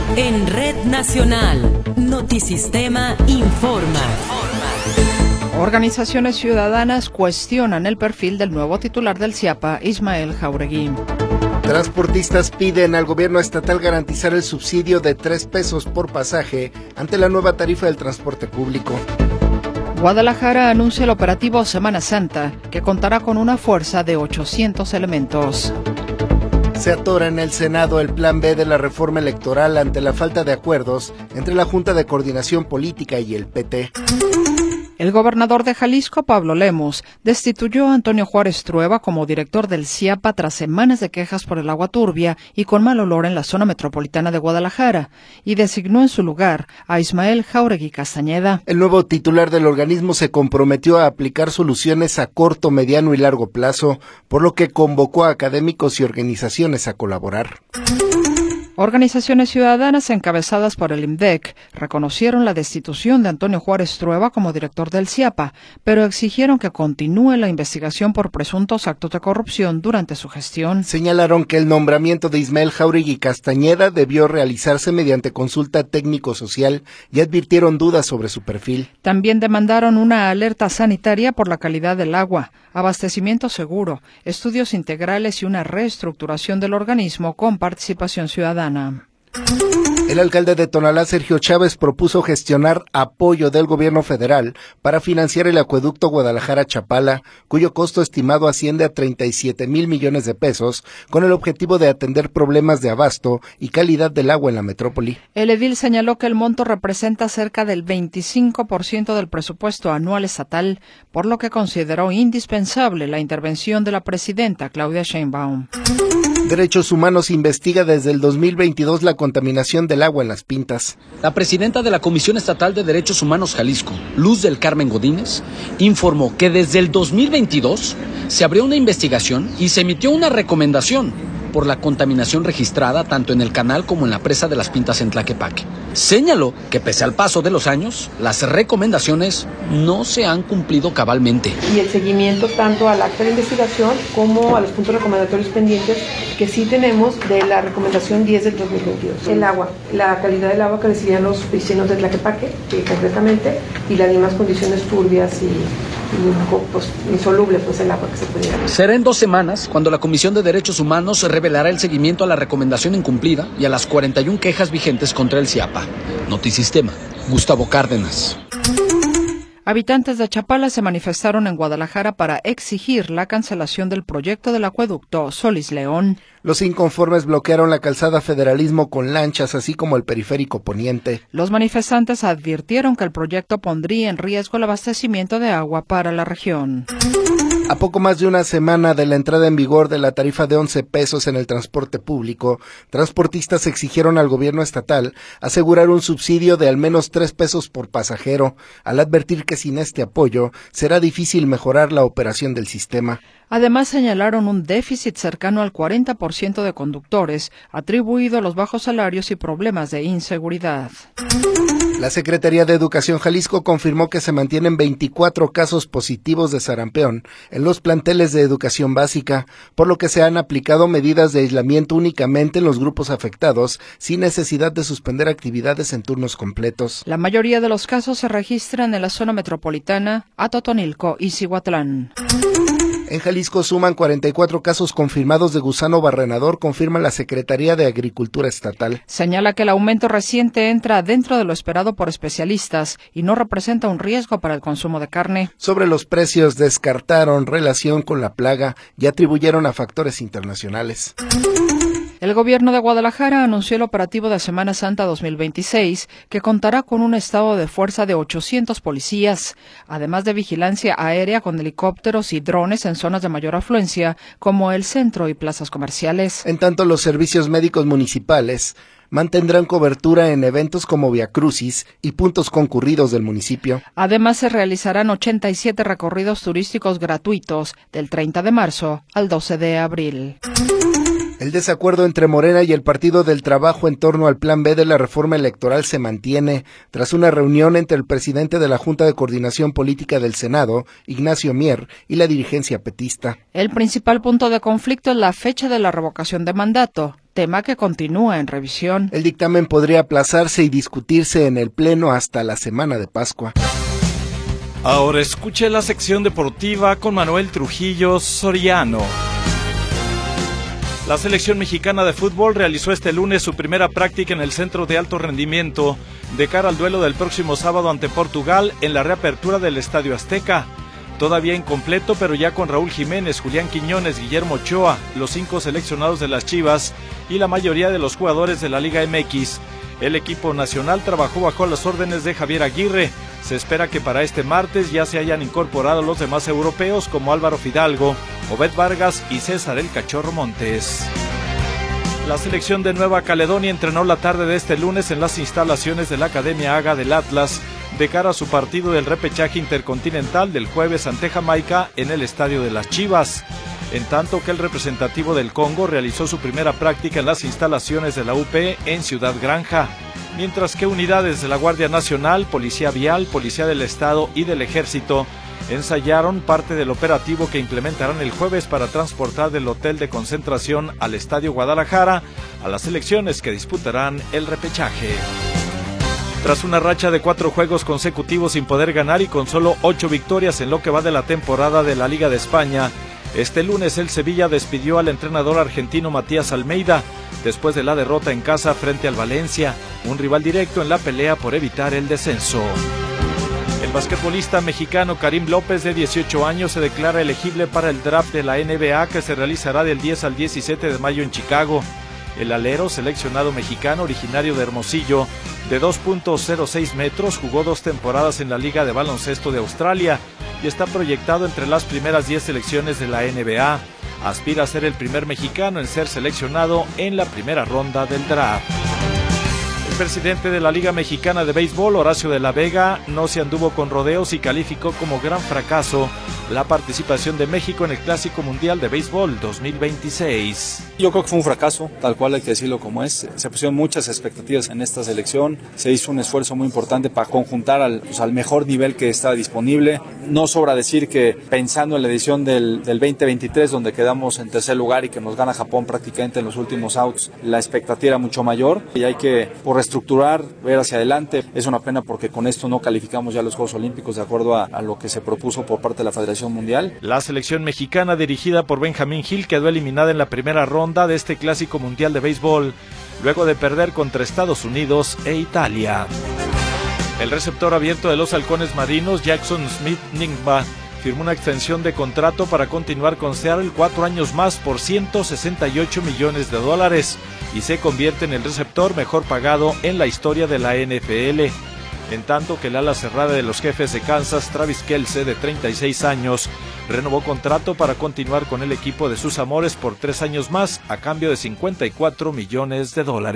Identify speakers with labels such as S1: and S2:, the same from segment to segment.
S1: En Red Nacional, Notisistema informa.
S2: Organizaciones ciudadanas cuestionan el perfil del nuevo titular del CIAPA, Ismael Jáuregui.
S3: Transportistas piden al gobierno estatal garantizar el subsidio de 3 pesos por pasaje ante la nueva tarifa del transporte público.
S2: Guadalajara anuncia el operativo Semana Santa, que contará con una fuerza de 800 elementos.
S3: Se atora en el Senado el plan B de la reforma electoral ante la falta de acuerdos entre la Junta de Coordinación Política y el PT.
S2: El gobernador de Jalisco, Pablo Lemos, destituyó a Antonio Juárez Trueba como director del CIAPA tras semanas de quejas por el agua turbia y con mal olor en la zona metropolitana de Guadalajara, y designó en su lugar a Ismael Jáuregui Castañeda.
S3: El nuevo titular del organismo se comprometió a aplicar soluciones a corto, mediano y largo plazo, por lo que convocó a académicos y organizaciones a colaborar.
S2: Organizaciones ciudadanas encabezadas por el IMDEC reconocieron la destitución de Antonio Juárez Trueba como director del CIAPA, pero exigieron que continúe la investigación por presuntos actos de corrupción durante su gestión.
S3: Señalaron que el nombramiento de Ismael Jáuregui Castañeda debió realizarse mediante consulta técnico-social y advirtieron dudas sobre su perfil.
S2: También demandaron una alerta sanitaria por la calidad del agua, abastecimiento seguro, estudios integrales y una reestructuración del organismo con participación ciudadana.
S3: El alcalde de Tonalá, Sergio Chávez, propuso gestionar apoyo del gobierno federal para financiar el acueducto Guadalajara-Chapala, cuyo costo estimado asciende a 37 mil millones de pesos, con el objetivo de atender problemas de abasto y calidad del agua en la metrópoli.
S2: El edil señaló que el monto representa cerca del 25% del presupuesto anual estatal, por lo que consideró indispensable la intervención de la presidenta Claudia Sheinbaum.
S3: Derechos Humanos investiga desde el 2022 la contaminación del agua en Las Pintas.
S4: La presidenta de la Comisión Estatal de Derechos Humanos Jalisco, Luz del Carmen Godínez, informó que desde el 2022 se abrió una investigación y se emitió una recomendación por la contaminación registrada tanto en el canal como en la presa de Las Pintas en Tlaquepaque. Señaló que pese al paso de los años, las recomendaciones no se han cumplido cabalmente.
S5: Y el seguimiento tanto al acta de investigación como a los puntos recomendatorios pendientes que sí tenemos de la recomendación 10 del 2022. El agua, la calidad del agua que recibían los vecinos de Tlaquepaque, concretamente, y las mismas condiciones turbias y insoluble el agua que se pudiera.
S4: Será en 2 semanas cuando la Comisión de Derechos Humanos revelará el seguimiento a la recomendación incumplida y a las 41 quejas vigentes contra el CIAPA. Notisistema, Gustavo Cárdenas.
S2: Habitantes de Chapala se manifestaron en Guadalajara para exigir la cancelación del proyecto del acueducto Solís León.
S3: Los inconformes bloquearon la calzada Federalismo con lanchas, así como el periférico poniente.
S2: Los manifestantes advirtieron que el proyecto pondría en riesgo el abastecimiento de agua para la región.
S3: A poco más de una semana de la entrada en vigor de la tarifa de 11 pesos en el transporte público, transportistas exigieron al gobierno estatal asegurar un subsidio de al menos 3 pesos por pasajero, al advertir que sin este apoyo será difícil mejorar la operación del sistema.
S2: Además, señalaron un déficit cercano al 40% de conductores, atribuido a los bajos salarios y problemas de inseguridad.
S3: La Secretaría de Educación Jalisco confirmó que se mantienen 24 casos positivos de sarampión en los planteles de educación básica, por lo que se han aplicado medidas de aislamiento únicamente en los grupos afectados, sin necesidad de suspender actividades en turnos completos.
S2: La mayoría de los casos se registran en la zona metropolitana, Atotonilco y Cihuatlán.
S3: En Jalisco suman 44 casos confirmados de gusano barrenador, confirma la Secretaría de Agricultura Estatal.
S2: Señala que el aumento reciente entra dentro de lo esperado por especialistas y no representa un riesgo para el consumo de carne.
S3: Sobre los precios descartaron relación con la plaga y atribuyeron a factores internacionales.
S2: El gobierno de Guadalajara anunció el operativo de Semana Santa 2026, que contará con un estado de fuerza de 800 policías, además de vigilancia aérea con helicópteros y drones en zonas de mayor afluencia, como el centro y plazas comerciales.
S3: En tanto, los servicios médicos municipales mantendrán cobertura en eventos como Viacrucis y puntos concurridos del municipio.
S2: Además, se realizarán 87 recorridos turísticos gratuitos del 30 de marzo al 12 de abril.
S3: El desacuerdo entre Morena y el Partido del Trabajo en torno al Plan B de la reforma electoral se mantiene tras una reunión entre el presidente de la Junta de Coordinación Política del Senado, Ignacio Mier, y la dirigencia petista.
S2: El principal punto de conflicto es la fecha de la revocación de mandato, tema que continúa en revisión.
S3: El dictamen podría aplazarse y discutirse en el Pleno hasta la semana de Pascua.
S6: Ahora escuche la sección deportiva con Manuel Trujillo Soriano. La selección mexicana de fútbol realizó este lunes su primera práctica en el Centro de Alto Rendimiento de cara al duelo del próximo sábado ante Portugal en la reapertura del Estadio Azteca. Todavía incompleto, pero ya con Raúl Jiménez, Julián Quiñones, Guillermo Ochoa, los 5 seleccionados de las Chivas y la mayoría de los jugadores de la Liga MX. El equipo nacional trabajó bajo las órdenes de Javier Aguirre. Se espera que para este martes ya se hayan incorporado los demás europeos como Álvaro Fidalgo, Obed Vargas y César El Cachorro Montes. La selección de Nueva Caledonia entrenó la tarde de este lunes en las instalaciones de la Academia AGA del Atlas de cara a su partido del repechaje intercontinental del jueves ante Jamaica en el Estadio de las Chivas. En tanto que el representativo del Congo realizó su primera práctica en las instalaciones de la UP en Ciudad Granja, mientras que unidades de la Guardia Nacional, Policía Vial, Policía del Estado y del Ejército ensayaron parte del operativo que implementarán el jueves para transportar del hotel de concentración al Estadio Guadalajara a las selecciones que disputarán el repechaje. Tras una racha de 4 juegos consecutivos sin poder ganar y con solo 8 victorias en lo que va de la temporada de la Liga de España, este lunes el Sevilla despidió al entrenador argentino Matías Almeida después de la derrota en casa frente al Valencia, un rival directo en la pelea por evitar el descenso. El basquetbolista mexicano Karim López, de 18 años, se declara elegible para el draft de la NBA que se realizará del 10 al 17 de mayo en Chicago. El alero, seleccionado mexicano originario de Hermosillo, de 2.06 metros, jugó 2 temporadas en la Liga de Baloncesto de Australia y está proyectado entre las primeras 10 selecciones de la NBA. Aspira a ser el primer mexicano en ser seleccionado en la primera ronda del draft. El presidente de la Liga Mexicana de Béisbol, Horacio de la Vega, no se anduvo con rodeos y calificó como gran fracaso la participación de México en el Clásico Mundial de Béisbol 2026.
S7: Yo creo que fue un fracaso, tal cual hay que decirlo como es. Se pusieron muchas expectativas en esta selección, se hizo un esfuerzo muy importante para conjuntar al mejor nivel que está disponible. No sobra decir que pensando en la edición del 2023, donde quedamos en tercer lugar y que nos gana Japón prácticamente en los últimos outs, la expectativa era mucho mayor y hay que reestructurar, ver hacia adelante. Es una pena porque con esto no calificamos ya los Juegos Olímpicos de acuerdo a lo que se propuso por parte de la Federación Mundial.
S6: La selección mexicana, dirigida por Benjamín Gil, quedó eliminada en la primera ronda de este Clásico Mundial de Béisbol, luego de perder contra Estados Unidos e Italia. El receptor abierto de los Halcones Marinos, Jackson Smith-Njigba, firmó una extensión de contrato para continuar con Seattle 4 años más por $168 millones y se convierte en el receptor mejor pagado en la historia de la NFL. En tanto que el ala cerrada de los Jefes de Kansas, Travis Kelce, de 36 años, renovó contrato para continuar con el equipo de sus amores por 3 años más a cambio de $54 millones.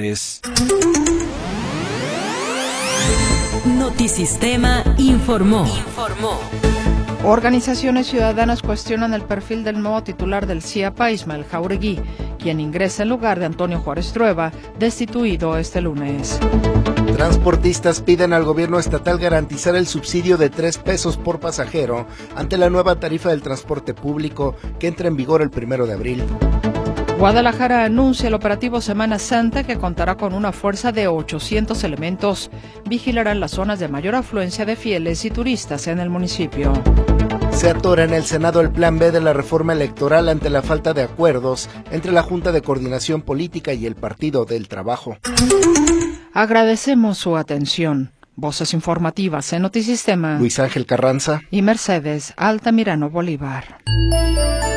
S1: Notisistema informó.
S2: Organizaciones ciudadanas cuestionan el perfil del nuevo titular del CIAPA, Ismael Jauregui, quien ingresa en lugar de Antonio Juárez Trueba, destituido este lunes.
S3: Transportistas piden al gobierno estatal garantizar el subsidio de 3 pesos por pasajero ante la nueva tarifa del transporte público que entra en vigor el 1 de abril.
S2: Guadalajara anuncia el operativo Semana Santa, que contará con una fuerza de 800 elementos. Vigilarán las zonas de mayor afluencia de fieles y turistas en el municipio.
S3: Se atora en el Senado el plan B de la reforma electoral ante la falta de acuerdos entre la Junta de Coordinación Política y el Partido del Trabajo.
S2: Agradecemos su atención. Voces informativas en Notisistema.
S3: Luis Ángel Carranza
S2: y Mercedes Altamirano Bolívar.